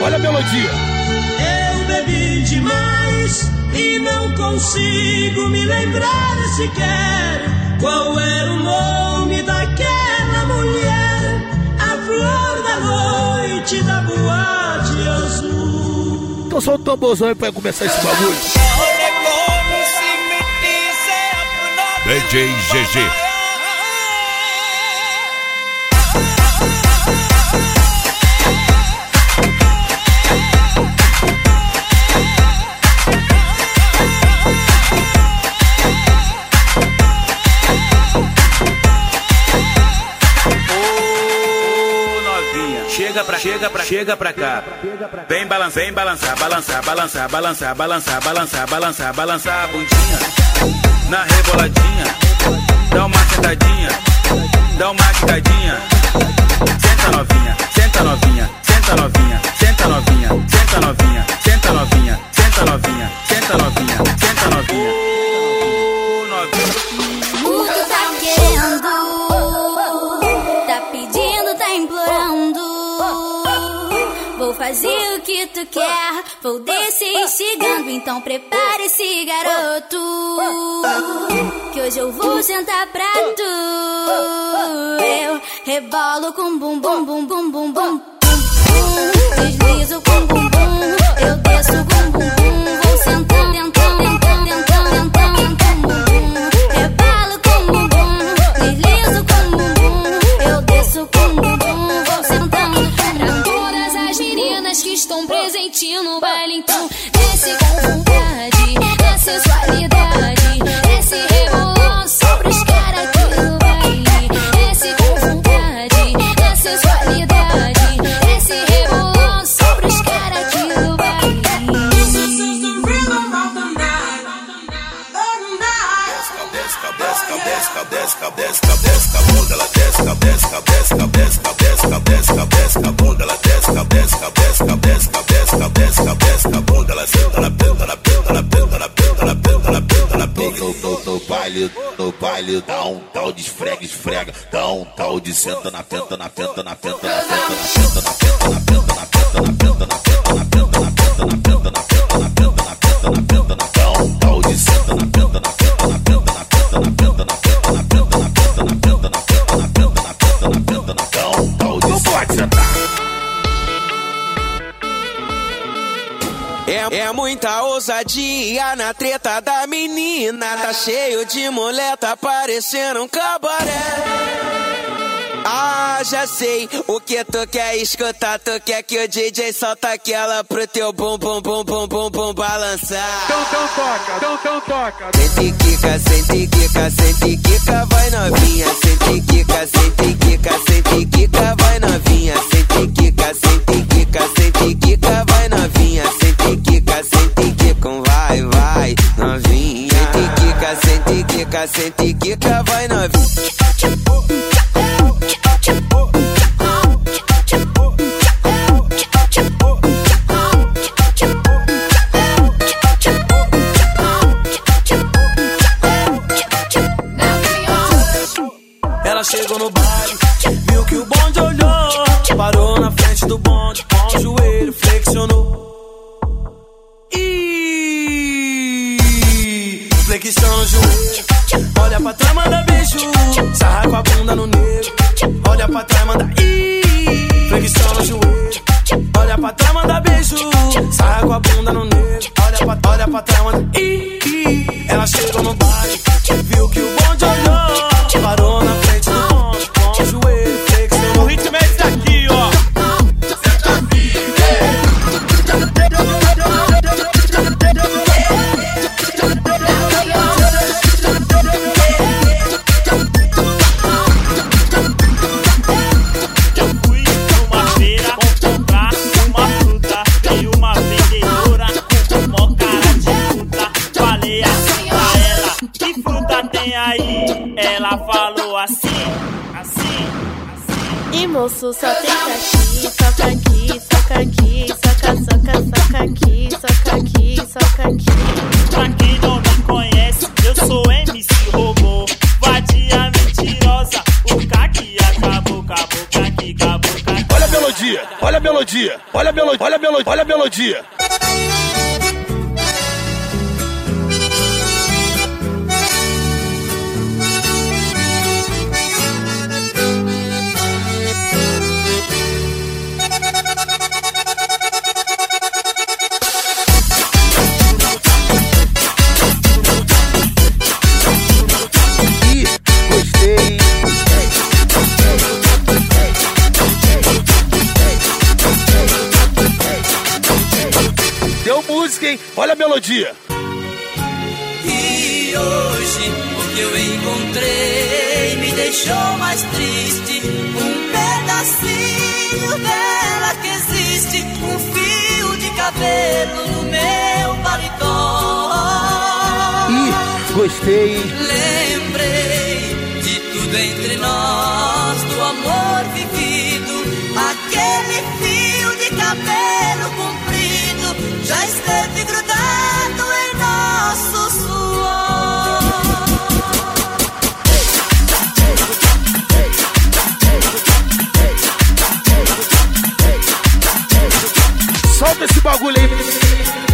Olha a melodia. Eu bebi demais e não consigo me lembrar sequer qual era o nome daquela mulher, a flor da noite da boate azul. Então solta o tamborzão aí pra começar esse bagulho. DJ GG. Chega pra cá. Vem balançar, balançar a bundinha. Na reboladinha. Dá uma sentadinha. Dá uma quicadinha. Senta novinha, senta novinha, senta novinha, senta novinha, senta novinha, senta novinha, senta novinha, senta novinha, senta novinha. O que tá querendo? Tá pedindo, tá implorando. Vou fazer o que tu quer, vou descer instigando. Então prepare-se, garoto, que hoje eu vou sentar pra tu. Eu rebolo com bum bum bum bum bum bum. Deslizo com bum bum, eu desço com bum bum. Vou sentando, tentando bum bum. Rebalo com bum bum, deslizo com bum bum. Eu desço com bum bum, vou sentando. Pra todas as meninas que estão presentes no baile, então desce com vontade, na sensualidade, desce rebolando sobre os caras aqui do baile. Desce com vontade, na sensualidade, desce rebolando sobre os caras aqui do baile. No baile dá um tal de esfrega, dá um tal de senta na penta, na penta, na penta, na penta, na penta, na penta, na penta, na penta, na penta, na penta, na penta, na penta, na penta, na penta, na penta, na penta, na penta, dá um tal de senta na penta, na penta, na penta, na penta, na penta, na penta, na penta, na penta, na penta, na penta, na penta, na penta, na penta, dá um tal de senta. É muita ousadia na treta da menina. Tá cheio de mulher, tá parecendo um cabaré. Ah, já sei o que tu quer escutar. Tu quer que o DJ solta aquela pro teu bum bum bum bum bum bum balançar. Então toca. Sente quica, sente quica, sente quica, vai novinha. Sente quica, sente quica, sente quica, vai novinha. Sente quica, sente quica, sente quica, vai novinha. Sente quica, sente quica, vai novinha. Sente quica, sente quica, vai novinha. Ela chegou no baile, viu que o bonde olhou, parou na frente do bonde, com o joelho flexionou. Flexiona o joelho, olha pra trás, manda beijo, sarra com a bunda no negro, olha pra trás, manda flexiona o joelho, olha pra trás, manda beijo, sarra com a bunda no negro, olha pra trás, manda Ela chegou no baile, viu que o bonde olhou, parou na frente do bonde, com o joelho flexionou. O ritmo é esse aqui, ó. Ela falou assim. E moço, só tenta aqui, soca aqui, soca aqui, soca aqui, soca aqui, soca aqui. Pra quem não me conhece, eu sou MC Robô, vadia mentirosa, o caqui acabou, caqui. Olha a melodia. melodia. Olha a melodia, olha a melodia, olha a melodia. Deu música, hein? Olha a melodia. E hoje o que eu encontrei me deixou mais triste. Um pedacinho dela que existe, um fio de cabelo no meu paletó. Gostei. Lembrei de tudo entre nós, do amor vivido. Aquele fio de cabelo comprido já esteve grudado em nosso suor. Solta esse bagulho aí.